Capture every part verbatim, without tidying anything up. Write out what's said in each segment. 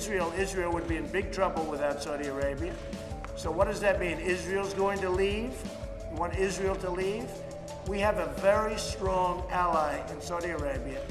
Israel, Israel would be in big trouble without Saudi Arabia. So what does that mean? Israel's going to leave? You want Israel to leave? We have a very strong ally in Saudi Arabia.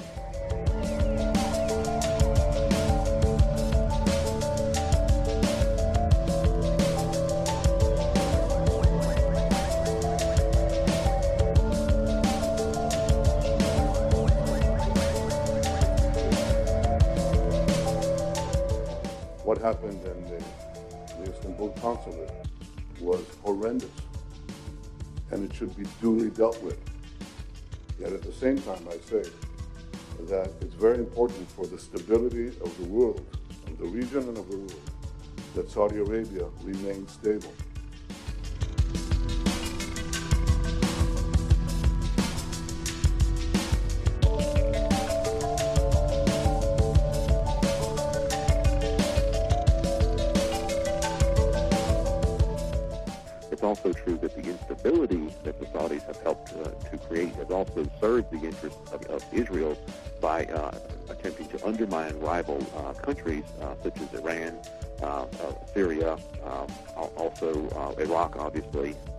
What happened in the, the Istanbul consulate was horrendous, and it should be duly dealt with. Yet at the same time, I say that it's very important for the stability of the world, of the region and of the world, that Saudi Arabia remain stable. It's also true that the instability that the Saudis have helped uh, to create has also served the interests of, of Israel by uh, attempting to undermine rival uh, countries uh, such as Iran, uh, uh, Syria, um, also uh, Iraq, obviously,